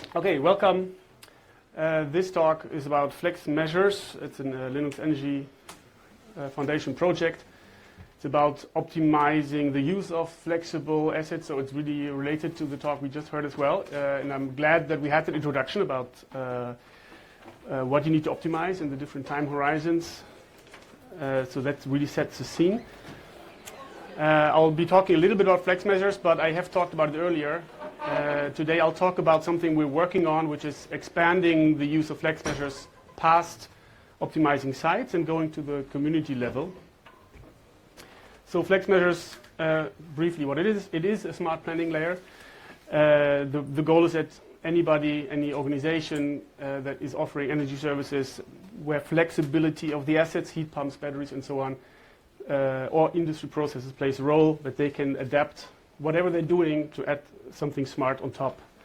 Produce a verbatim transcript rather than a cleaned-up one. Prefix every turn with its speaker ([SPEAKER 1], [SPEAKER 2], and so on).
[SPEAKER 1] Okay, welcome. Uh, this talk is about Flex Measures. It's a uh, Linux Energy uh, Foundation project. It's about optimizing the use of flexible assets, so it's really related to the talk we just heard as well. Uh, and I'm glad that we had that introduction about uh, uh, what you need to optimize in the different time horizons. Uh, so that really sets the scene. Uh, I'll be talking a little bit about Flex Measures, but I have talked about it earlier. Uh, today I'll talk about something we're working on, which is expanding the use of Flex Measures past optimizing sites and going to the community level. So Flex Measures, uh, briefly what it is, it is a smart planning layer. Uh, the, the goal is that anybody, any organization uh, that is offering energy services where flexibility of the assets, heat pumps, batteries and so on, uh, or industry processes plays a role, that they can adapt whatever they're doing to add something smart on top